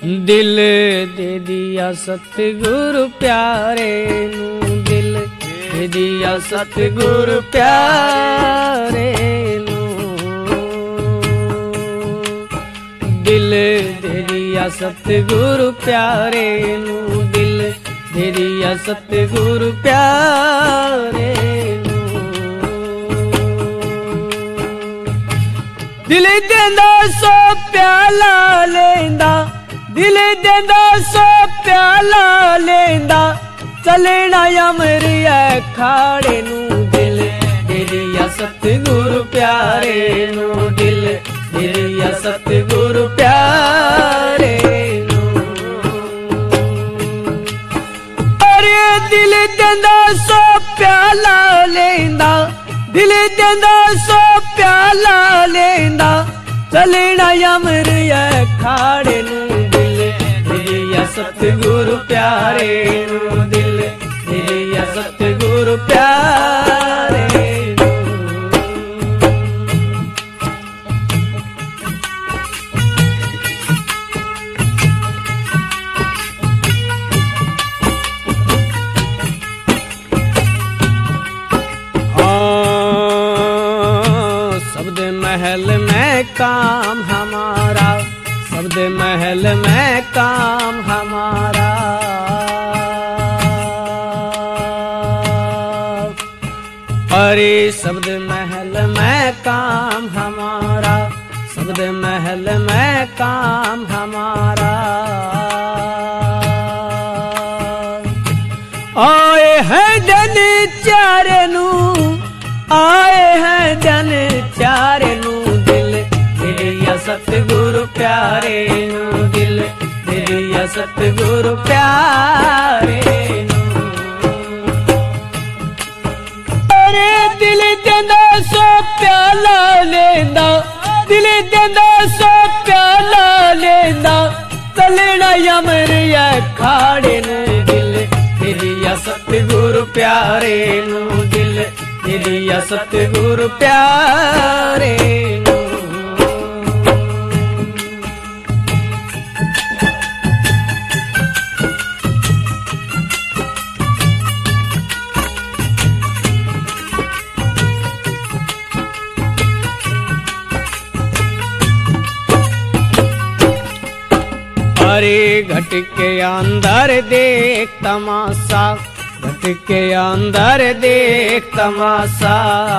दिल दे दिया सतगुरु प्यारे नू, दिल दे दिया सतगुरु प्यारे नू, दिल दे दिया सतगुरु प्यारे नू, दिल दे दिया सतगुरु प्यारे नू। दिल देंदा सो प्याला लेंदा, दिल देंदा सो प्याला लेंदा, चलना अमर खाड़े नू, दिल दे दिया सतगुरु प्यारे नू, दिल दे दिया सतगुरु प्यारे नू। अरे दिल देंदा सो प्याला लेंदा, दिल देंदा सो प्याला लेंदा, चलना अमर खाड़े नू, दिल दे दिया सतगुरु प्यारे नू, दिल दे दिया सतगुरु प्यारे नू। शब्द महल में काम हमारा, शब्द महल में काम हमारा, अरे शब्द महल में काम हमारा, शब्द महल में काम हमारा। आए हैं दिन चारे नू, आए हैं दिन चारे नू, दिल दे दिया सतगुरु प्यारे नू, दिल दे दिया सतगुरु प्यारे नू। अरे दिल देंदा सो प्याला लेंदा, दिल देंदा सो प्याला लेंदा, चलना अमर खाड़े नू, दिल दे दिया सतगुरु प्यारे नू, दिल दे दिया सतगुरु प्यारे नू। अरे घट के अंदर देख तमाशा, घट के अंदर देख तमाशा,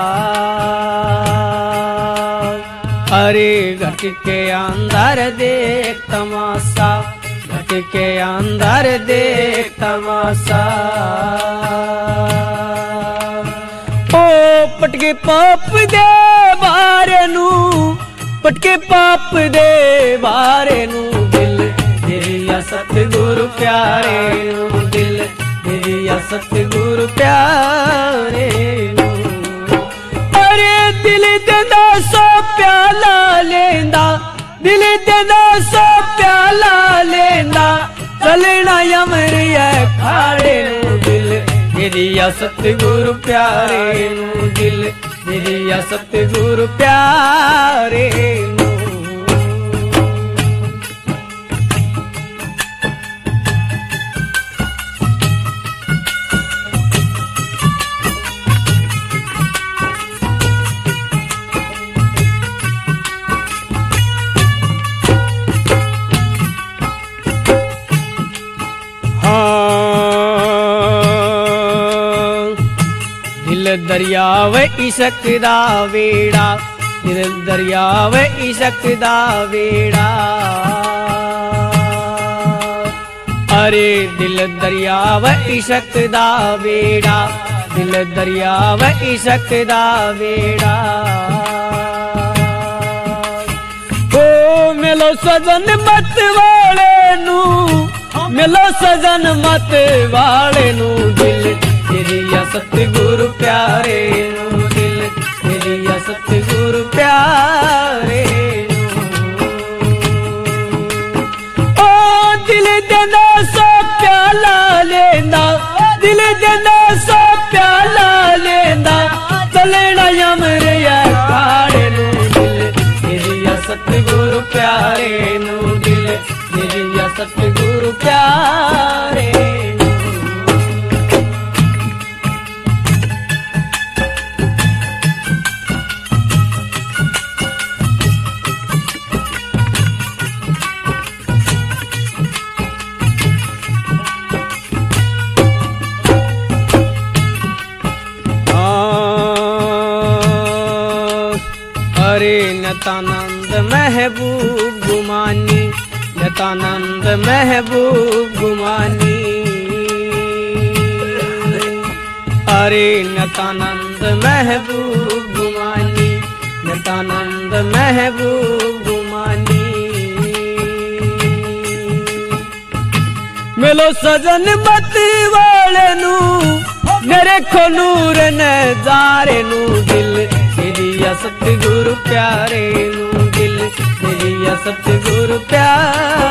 अरे घट के अंदर देख तमाशा, घट के अंदर देख तमाशा। ओ पटके पाप दे बारे नू, पटके पाप दे बारे नू, दिल दे दिया सतगुरु प्यारे नू, दिल दे दिया सतगुरु प्यारे नू। अरे दिल देंदा सो प्याला लेंदा, दिल देंदा सो प्याला लेंदा, चलना अमर खाड़े नू, दिल दे दिया सतगुरु प्यारे नू, दिल दे दिया सतगुरु प्यारे नू। दिल दरियाव इशक दा वेड़ा, दिल दरियाव इशक दा वेड़ा, अरे दिल दरियाव इशक दा वेड़ा, दिल दरियाव इशक दा वेड़ा। ओ मिलो सजन मत वाले नू, मिलो सजन मत वाले नू, दिल दे दिया सतगुरु प्यारे नू, दिल दे दिया सतगुरु प्यारे नू। ओ दिल देंदा सो प्याला लेंदा, दिल देंदा सो प्याला लेंदा, चलना अमर खाड़े नू, दिल दे दिया सतगुरु प्यारे नू, दिल दे दिया नित्यानंद महबूब गुमानी, नित्यानंद महबूब गुमानी। अरे नित्यानंद महबूब गुमानी, नित्यानंद महबूब गुमानी। मिलो सजन मती वाले नू, मेरे को नूर नजारे नू, दिल मेरी सतगुरु प्यारे नू, दिल मेरी सतगुरु प्यारे